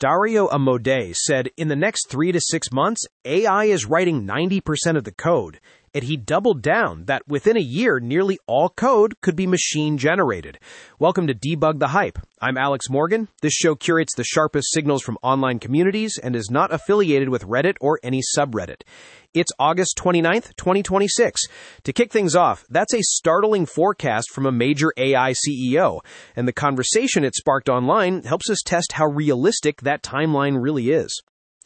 Dario Amodei said in the next 3 to 6 months, AI is writing 90% of the code. And he doubled down that within a year, nearly all code could be machine-generated. Welcome to Debug the Hype. I'm Alex Morgan. This show curates the sharpest signals from online communities and is not affiliated with Reddit or any subreddit. It's August 29th, 2026. To kick things off, that's a startling forecast from a major AI CEO, and the conversation it sparked online helps us test how realistic that timeline really is.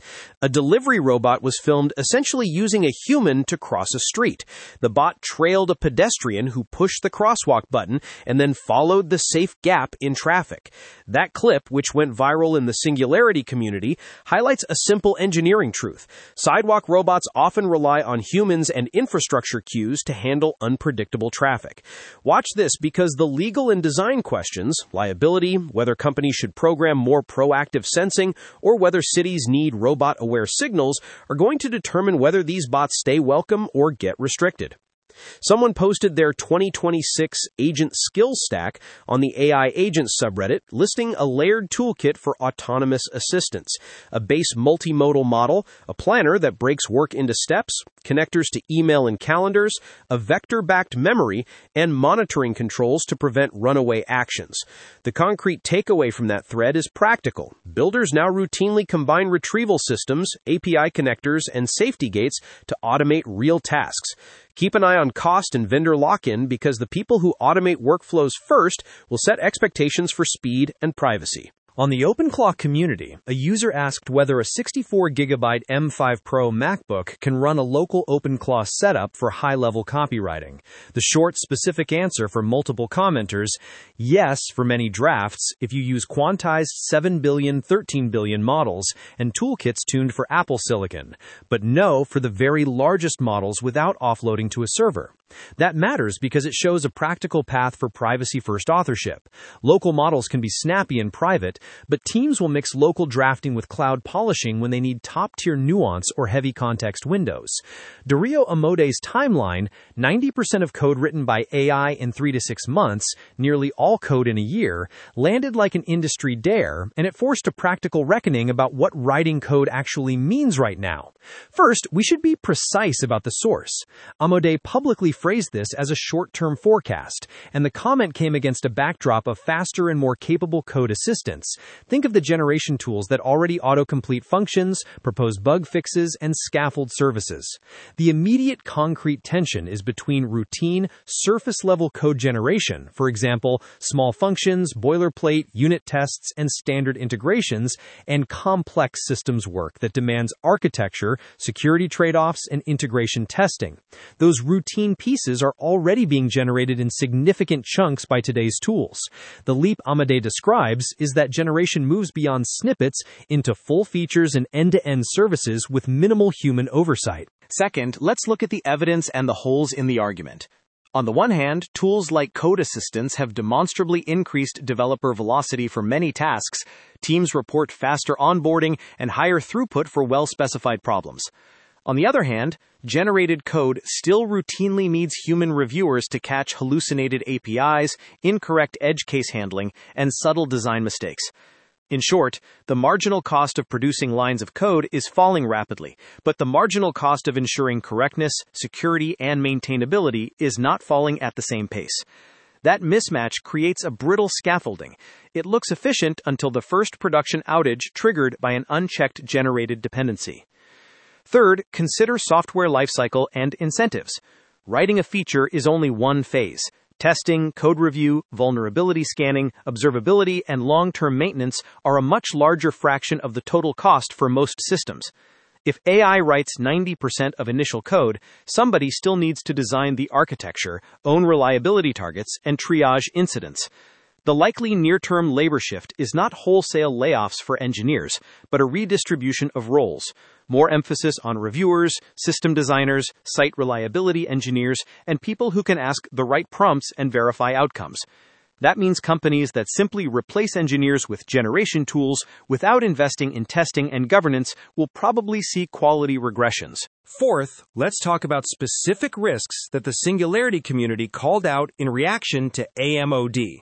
A delivery robot was filmed essentially using a human to cross a street. The bot trailed a pedestrian who pushed the crosswalk button and then followed the safe gap in traffic. That clip, which went viral in the Singularity community, highlights a simple engineering truth. Sidewalk robots often rely on humans and infrastructure queues to handle unpredictable traffic. Watch this because the legal and design questions, liability, whether companies should program more proactive sensing, or whether cities need robot-aware signals are going to determine whether these bots stay welcome or get restricted. Someone posted their 2026 agent skills stack on the AI Agents subreddit, listing a layered toolkit for autonomous assistance, a base multimodal model, a planner that breaks work into steps, connectors to email and calendars, a vector-backed memory, and monitoring controls to prevent runaway actions. The concrete takeaway from that thread is practical. Builders now routinely combine retrieval systems, API connectors, and safety gates to automate real tasks. Keep an eye on cost and vendor lock-in because the people who automate workflows first will set expectations for speed and privacy. On the OpenClaw community, a user asked whether a 64GB M5 Pro MacBook can run a local OpenClaw setup for high-level copywriting. The short, specific answer for multiple commenters, yes for many drafts if you use quantized 7 billion, 13 billion models and toolkits tuned for Apple Silicon, but no for the very largest models without offloading to a server. That matters because it shows a practical path for privacy-first authorship. Local models can be snappy and private, but teams will mix local drafting with cloud polishing when they need top-tier nuance or heavy context windows. Dario Amodei's timeline, 90% of code written by AI in 3 to 6 months, nearly all code in a year, landed like an industry dare, and it forced a practical reckoning about what writing code actually means right now. First, we should be precise about the source. Amodei publicly phrased this as a short-term forecast, and the comment came against a backdrop of faster and more capable code assistance. Think of the generation tools that already autocomplete functions, propose bug fixes, and scaffold services. The immediate concrete tension is between routine, surface-level code generation, for example, small functions, boilerplate, unit tests, and standard integrations, and complex systems work that demands architecture, security trade-offs, and integration testing. Those routine pieces are already being generated in significant chunks by today's tools. The leap Amodei describes is that generation moves beyond snippets into full features and end-to-end services with minimal human oversight. Second, let's look at the evidence and the holes in the argument. On the one hand, tools like code assistants have demonstrably increased developer velocity for many tasks. Teams report faster onboarding and higher throughput for well-specified problems. On the other hand, generated code still routinely needs human reviewers to catch hallucinated APIs, incorrect edge case handling, and subtle design mistakes. In short, the marginal cost of producing lines of code is falling rapidly, but the marginal cost of ensuring correctness, security, and maintainability is not falling at the same pace. That mismatch creates a brittle scaffolding. It looks efficient until the first production outage triggered by an unchecked generated dependency. Third, consider software lifecycle and incentives. Writing a feature is only one phase. Testing, code review, vulnerability scanning, observability, and long-term maintenance are a much larger fraction of the total cost for most systems. If AI writes 90% of initial code, somebody still needs to design the architecture, own reliability targets, and triage incidents. The likely near-term labor shift is not wholesale layoffs for engineers, but a redistribution of roles. More emphasis on reviewers, system designers, site reliability engineers, and people who can ask the right prompts and verify outcomes. That means companies that simply replace engineers with generation tools without investing in testing and governance will probably see quality regressions. Fourth, let's talk about specific risks that the Singularity community called out in reaction to AMOD.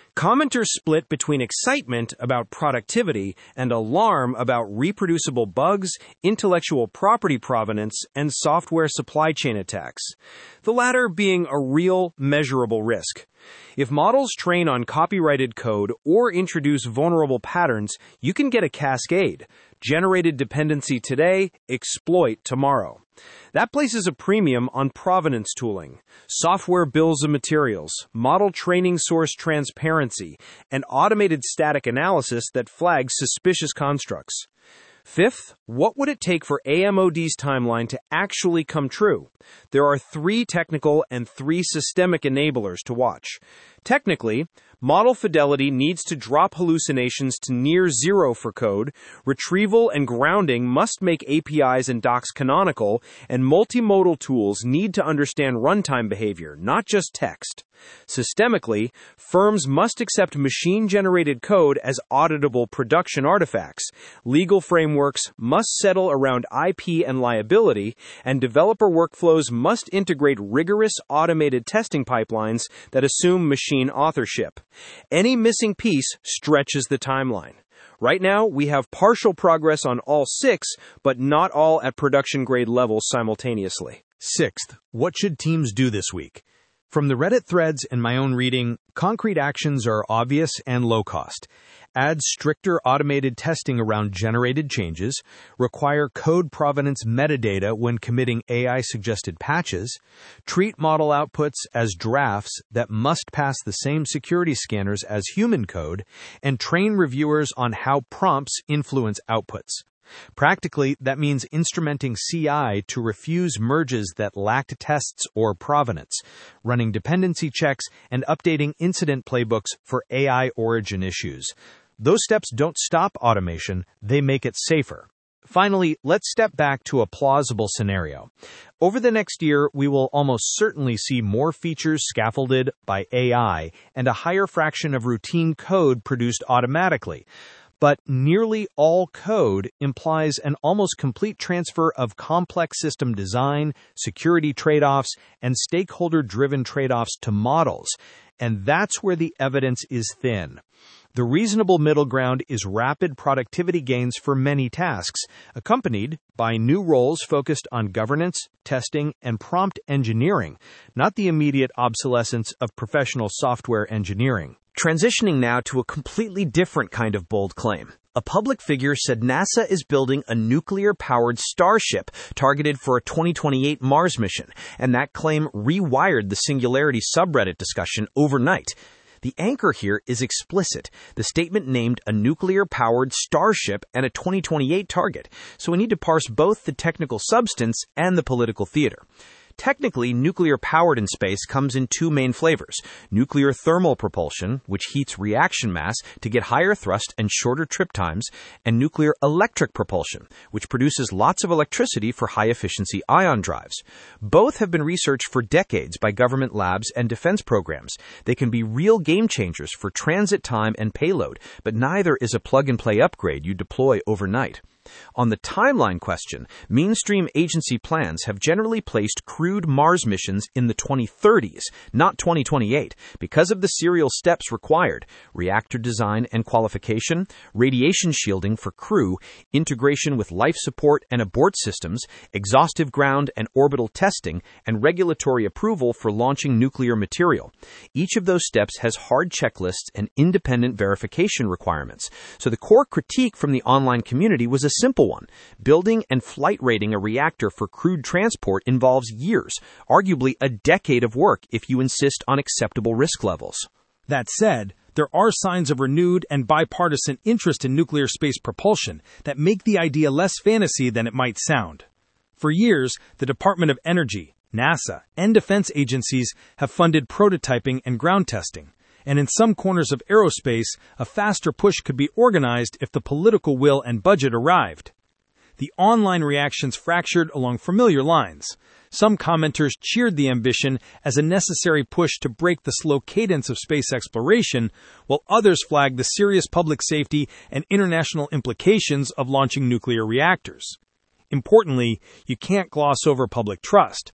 Commenters split between excitement about productivity and alarm about reproducible bugs, intellectual property provenance, and software supply chain attacks, the latter being a real, measurable risk. If models train on copyrighted code or introduce vulnerable patterns, you can get a cascade. Generated dependency today, exploit tomorrow. That places a premium on provenance tooling, software bills of materials, model training source transparency, and automated static analysis that flags suspicious constructs. Fifth, what would it take for AMOD's timeline to actually come true? There are 3 technical and 3 systemic enablers to watch. Technically, model fidelity needs to drop hallucinations to near zero for code, retrieval and grounding must make APIs and docs canonical, and multimodal tools need to understand runtime behavior, not just text. Systemically, firms must accept machine-generated code as auditable production artifacts. Legal frameworks must settle around IP and liability, and developer workflows must integrate rigorous automated testing pipelines that assume machine authorship. Any missing piece stretches the timeline. Right now, we have partial progress on all 6, but not all at production-grade levels simultaneously. Sixth, what should teams do this week? From the Reddit threads and my own reading, concrete actions are obvious and low cost. Add stricter automated testing around generated changes, require code provenance metadata when committing AI-suggested patches, treat model outputs as drafts that must pass the same security scanners as human code, and train reviewers on how prompts influence outputs. Practically, that means instrumenting CI to refuse merges that lacked tests or provenance, running dependency checks, and updating incident playbooks for AI origin issues. Those steps don't stop automation, they make it safer. Finally, let's step back to a plausible scenario. Over the next year, we will almost certainly see more features scaffolded by AI and a higher fraction of routine code produced automatically. But nearly all code implies an almost complete transfer of complex system design, security trade-offs, and stakeholder-driven trade-offs to models. And that's where the evidence is thin. The reasonable middle ground is rapid productivity gains for many tasks, accompanied by new roles focused on governance, testing, and prompt engineering, not the immediate obsolescence of professional software engineering. Transitioning now to a completely different kind of bold claim. A public figure said NASA is building a nuclear-powered Starship targeted for a 2028 Mars mission, and that claim rewired the Singularity subreddit discussion overnight. The anchor here is explicit. The statement named a nuclear-powered Starship and a 2028 target, so we need to parse both the technical substance and the political theater. Technically, nuclear-powered in space comes in 2 main flavors: nuclear thermal propulsion, which heats reaction mass to get higher thrust and shorter trip times, and nuclear electric propulsion, which produces lots of electricity for high-efficiency ion drives. Both have been researched for decades by government labs and defense programs. They can be real game-changers for transit time and payload, but neither is a plug-and-play upgrade you deploy overnight. On the timeline question, mainstream agency plans have generally placed crewed Mars missions in the 2030s, not 2028, because of the serial steps required: reactor design and qualification, radiation shielding for crew, integration with life support and abort systems, exhaustive ground and orbital testing, and regulatory approval for launching nuclear material. Each of those steps has hard checklists and independent verification requirements. So the core critique from the online community was a simple one. Building and flight rating a reactor for crewed transport involves years, arguably a decade of work if you insist on acceptable risk levels. That said, there are signs of renewed and bipartisan interest in nuclear space propulsion that make the idea less fantasy than it might sound. For years, the Department of Energy, NASA, and defense agencies have funded prototyping and ground testing. And in some corners of aerospace, a faster push could be organized if the political will and budget arrived. The online reactions fractured along familiar lines. Some commenters cheered the ambition as a necessary push to break the slow cadence of space exploration, while others flagged the serious public safety and international implications of launching nuclear reactors. Importantly, you can't gloss over public trust.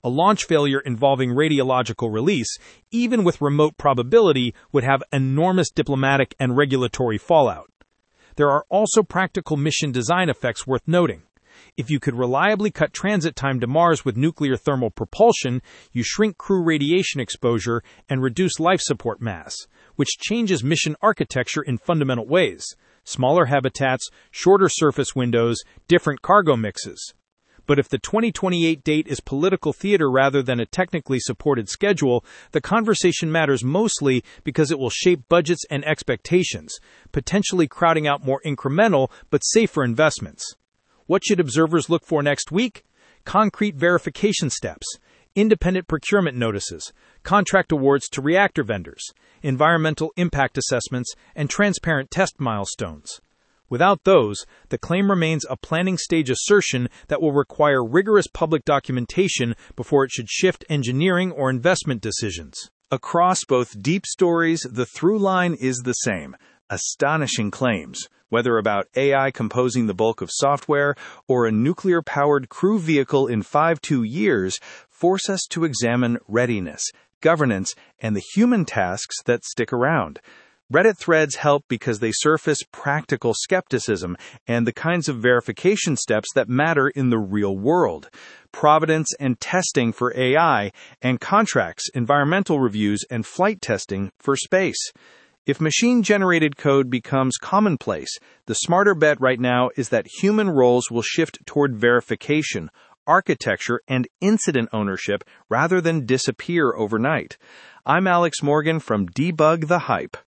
A launch failure involving radiological release, even with remote probability, would have enormous diplomatic and regulatory fallout. There are also practical mission design effects worth noting. If you could reliably cut transit time to Mars with nuclear thermal propulsion, you shrink crew radiation exposure and reduce life support mass, which changes mission architecture in fundamental ways. Smaller habitats, shorter surface windows, different cargo mixes. But if the 2028 date is political theater rather than a technically supported schedule, the conversation matters mostly because it will shape budgets and expectations, potentially crowding out more incremental but safer investments. What should observers look for next week? Concrete verification steps, independent procurement notices, contract awards to reactor vendors, environmental impact assessments, and transparent test milestones. Without those, the claim remains a planning stage assertion that will require rigorous public documentation before it should shift engineering or investment decisions. Across both deep stories, the through line is the same: astonishing claims, whether about AI composing the bulk of software or a nuclear-powered crew vehicle in 5-2 years, force us to examine readiness, governance, and the human tasks that stick around. Reddit threads help because they surface practical skepticism and the kinds of verification steps that matter in the real world: provenance and testing for AI, and contracts, environmental reviews, and flight testing for space. If machine-generated code becomes commonplace, the smarter bet right now is that human roles will shift toward verification, architecture, and incident ownership rather than disappear overnight. I'm Alex Morgan from Debug the Hype.